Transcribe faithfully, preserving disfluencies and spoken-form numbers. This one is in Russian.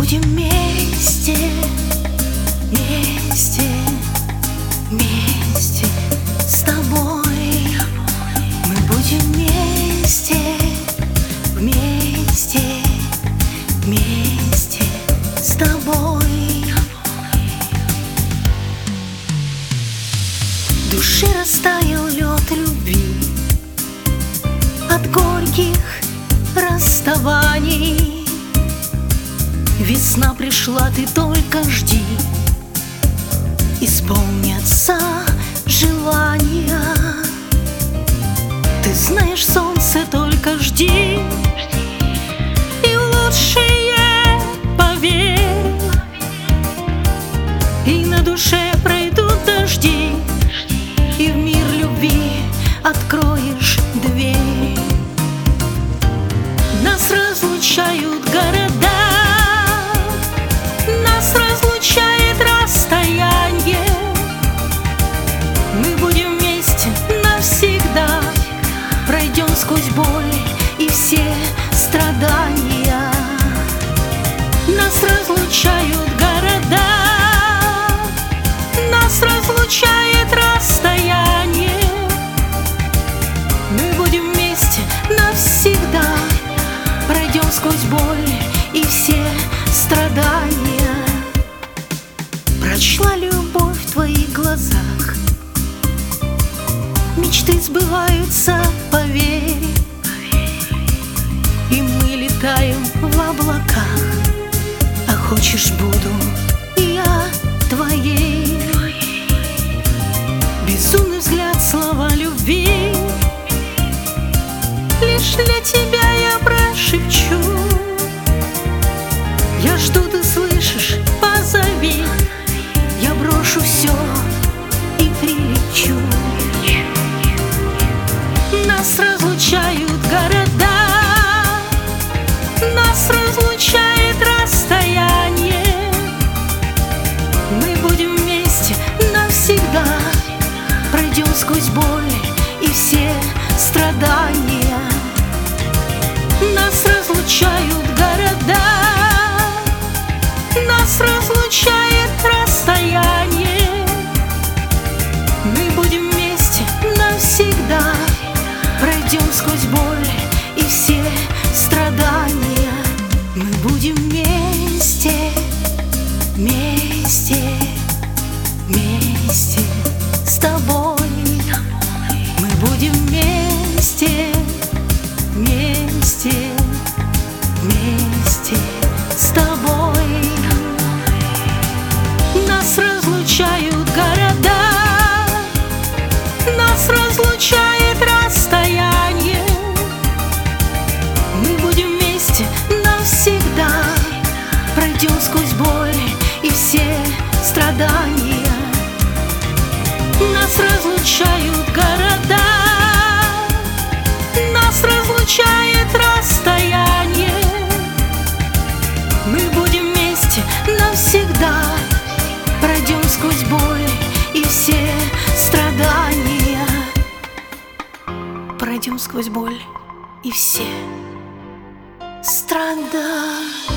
будем вместе, вместе, вместе с тобой. Мы будем вместе, вместе, вместе с тобой. В душе растаял лед любви от горьких расставаний. Весна пришла, ты только жди, исполнятся желания. Ты знаешь, солнце, только жди, и в лучшее поверь. И на душе пройдут дожди, и в мир любви откроешь дверь. Нас разлучают города, нас разлучает расстояние. Мы будем вместе навсегда, пройдем сквозь боль и все страдания. Нас разлучают города, нас разлучает расстояние. Мы будем вместе навсегда, пройдем сквозь боль и все страдания. Прочла любовь в твоих глазах, мечты сбываются, поверь. И мы летаем в облаках, а хочешь, буду я твоей. Безумный взгляд, слова любви, лишь для тебя я прошепчу. Я жду, ты слышишь, позови, я брошу все и прилечу. Нас разлучают города, нас разлучает расстояние. Мы будем вместе навсегда, пройдем сквозь боль и все страдания. Нас разлучают города, нас разлучает расстояние. Мы будем вместе навсегда, пройдем сквозь боль и все страдания. Мы будем вместе, вместе, вместе с тобой. Мы будем вместе, вместе, вместе с тобой. Нас разлучают города, нас разлучает расстояние. Мы будем вместе навсегда, пройдем сквозь боль и все страдания. Нас разлучают города, нас разлучает расстояние. Мы будем вместе навсегда, пройдем сквозь боль и все страдания. Пройдем сквозь боль и все страдания.